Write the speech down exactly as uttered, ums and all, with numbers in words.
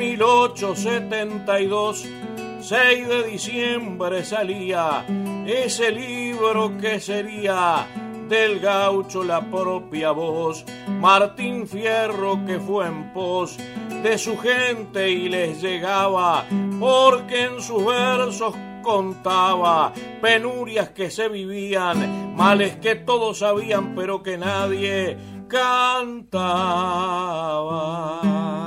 mil ochocientos setenta y dos, seis de diciembre salía ese libro que sería del gaucho la propia voz. Martín Fierro, que fue en pos de su gente y les llegaba, porque en sus versos contaba penurias que se vivían, males que todos sabían pero que nadie cantaba.